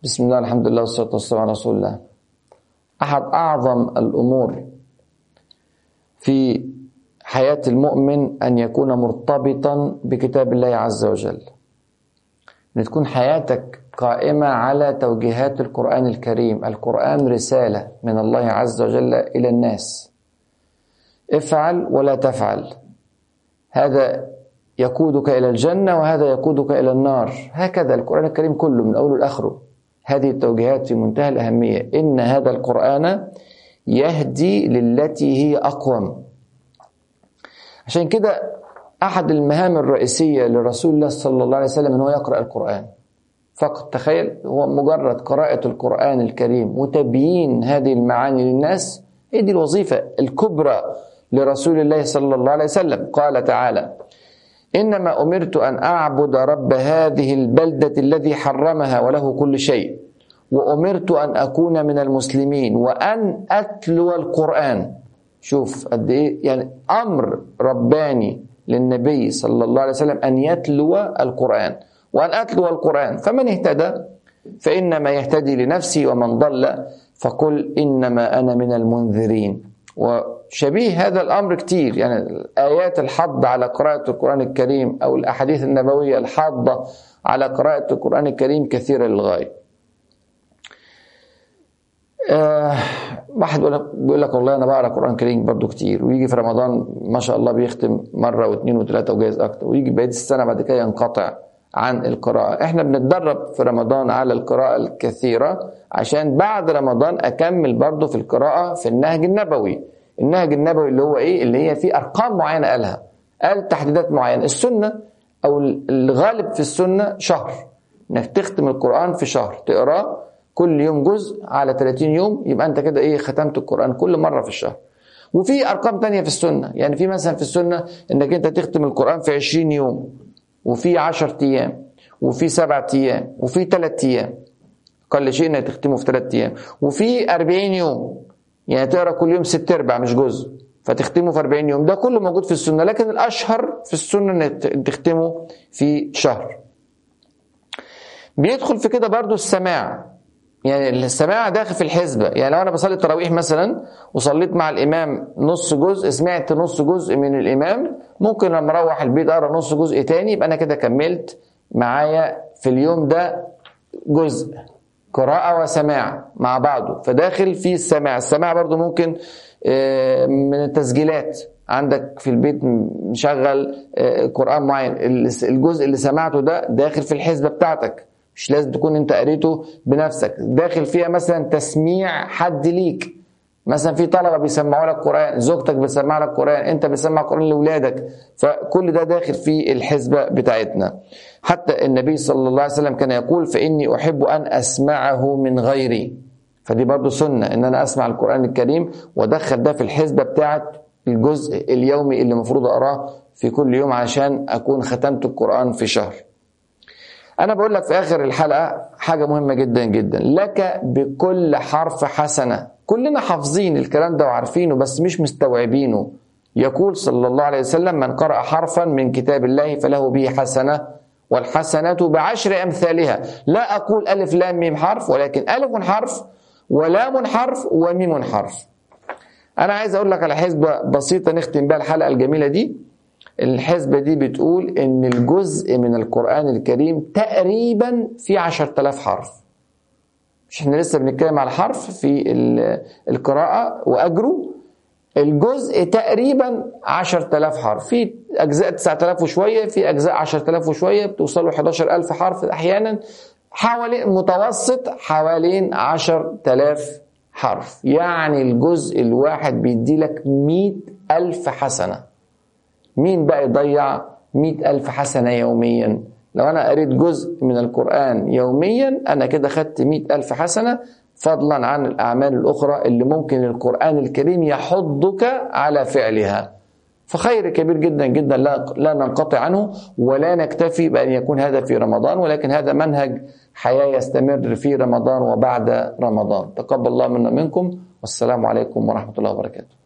بسم الله الحمد لله والصلاة والسلام على رسول الله. أحد أعظم الأمور في حياة المؤمن أن يكون مرتبطا بكتاب الله عز وجل، أن تكون حياتك قائمة على توجيهات القرآن الكريم. القرآن رسالة من الله عز وجل إلى الناس، افعل ولا تفعل، هذا يقودك إلى الجنة وهذا يقودك إلى النار. هكذا القرآن الكريم كله من أوله لآخره، هذه التوجيهات في منتهى الأهمية. إن هذا القرآن يهدي للتي هي أقوم. عشان كده أحد المهام الرئيسية لرسول الله صلى الله عليه وسلم أنه يقرأ القرآن فقط. تخيل، هو مجرد قراءة القرآن الكريم وتبيين هذه المعاني للناس، هي دي الوظيفة الكبرى لرسول الله صلى الله عليه وسلم. قال تعالى: إنما أمرت أن أعبد رب هذه البلدة الذي حرمها وله كل شيء، وأمرت أن أكون من المسلمين وأن أتلو القرآن. شوف قد إيه يعني أمر رباني للنبي صلى الله عليه وسلم أن يتلو القرآن وأن أتلو القرآن. فمن اهتدى فإنما يهتدي لنفسه ومن ضل فقل إنما أنا من المنذرين. وشبيه هذا الأمر كتير، يعني آيات الحض على قراءة القرآن الكريم أو الأحاديث النبوية الحاضة على قراءة القرآن الكريم كثيرة للغاية. واحد بيقول لك والله أنا بقرأ القرآن الكريم برضو كتير، ويجي في رمضان ما شاء الله بيختم مرة واثنين وثلاثة وجايز أكتر، ويجي بقية السنة بعد كده ينقطع عن القراءة. احنا بنتدرب في رمضان على القراءة الكثيرة عشان بعد رمضان أكمل برضو في القراءة في النهج النبوي. النهج النبوي اللي هو إيه؟ اللي هي فيه أرقام معينة قال تحديدات معينة. السنة أو الغالب في السنة شهر، إنك تختم القرآن في شهر، تقرأ كل يوم جزء على 30 يوم، يبقى أنت كده إيه؟ ختمت القرآن كل مرة في الشهر. وفي أرقام تانية في السنة، يعني في مثلا في السنة إنك أنت تختم القرآن في 20 يوم، وفي 10 أيام، وفي 7 أيام، وفي 3 أيام، قل شيء إنك تختمه في 3 أيام، وفي 40 يوم، يعني تقرأ كل يوم 6/4 مش جزء، فتختمه في 40 يوم. ده كله موجود في السنة، لكن الأشهر في السنة إنك تختمه في شهر. بيدخل في كده برضو السماع، يعني السماع داخل في الحسبة. يعني لو أنا بصلي التراويح مثلا وصليت مع الإمام نص جزء، سمعت نص جزء من الإمام، ممكن لما أروح البيت أقرأ نص جزء تاني، يبقى أنا كده كملت معايا في اليوم ده جزء قراءة وسماع مع بعضه، فداخل في السماع. السماع برضو ممكن من التسجيلات عندك في البيت مشغل قرآن معين، الجزء اللي سمعته ده داخل في الحسبة بتاعتك، مش لازم تكون انت قريته بنفسك، داخل فيها مثلا تسميع حد ليك، مثلا في طلبة بيسمعوا لك قرآن، زوجتك بتسمع لك قرآن، انت بتسمع قرآن لأولادك، فكل ده داخل في الحسبة بتاعتنا. حتى النبي صلى الله عليه وسلم كان يقول: فإني أحب أن أسمعه من غيري. فدي برضو سنة، ان انا اسمع القرآن الكريم وادخل ده في الحسبة بتاعت الجزء اليومي اللي المفروض أقراه في كل يوم عشان أكون ختمت القرآن في شهر. أنا بقول لك في آخر الحلقة حاجة مهمة جدا جدا: لك بكل حرف حسنة. كلنا حافظين الكلام ده وعارفينه بس مش مستوعبينه. يقول صلى الله عليه وسلم: من قرأ حرفا من كتاب الله فله به حسنة، والحسنة ب10 أمثالها. لا أقول ألف لام ميم حرف، ولكن ألف حرف ولام حرف وميم حرف. أنا عايز أقول لك على حسبة بسيطة نختم بها الحلقة الجميلة دي. الحسبة دي بتقول إن الجزء من القرآن الكريم تقريبا في 10,000 حرف. مش احنا لسه بنتكلم على الحرف في القراءة وأجره؟ الجزء تقريبا 10,000 حرف، في أجزاء 9,000 وشوية، في أجزاء 10,000 وشوية، بتوصلوا 11,000 حرف أحيانا، حوالي متوسط حوالين 10,000 حرف. يعني الجزء الواحد بيدي لك 100,000 حسنة. مين بقى يضيع 100,000 حسنة يوميا؟ لو أنا قريت جزء من القرآن يوميا أنا كده خدت 100,000 حسنة، فضلا عن الأعمال الأخرى اللي ممكن القرآن الكريم يحضك على فعلها. فخير كبير جدا جدا لا ننقطع عنه ولا نكتفي بأن يكون هذا في رمضان، ولكن هذا منهج حياة يستمر في رمضان وبعد رمضان. تقبل الله منا منكم، والسلام عليكم ورحمة الله وبركاته.